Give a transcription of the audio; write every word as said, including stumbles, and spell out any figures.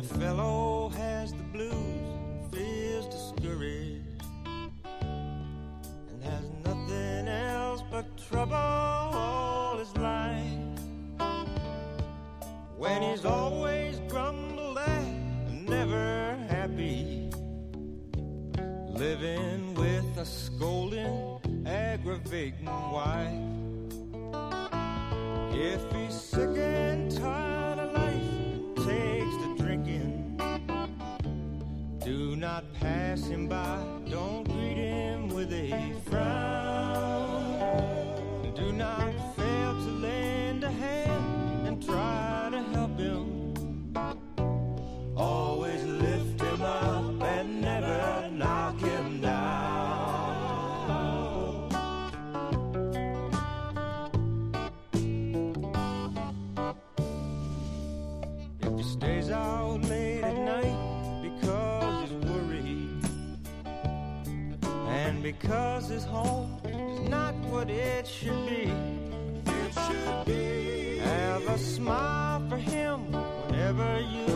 a fellow has the blues and feels discouraged and has nothing else but trouble all his life, when he's always grumbled at and never happy, living with a scolding, aggravating wife. If he's sick and tired of life and takes to drinking, do not pass him by, don't greet him with a frown. Do not fail to lend a hand and try to help him. Always lift him up and never knock him down. If he stays out late at night because he's worried, and because his home is not what it should be, it should be. Have a smile for him whenever you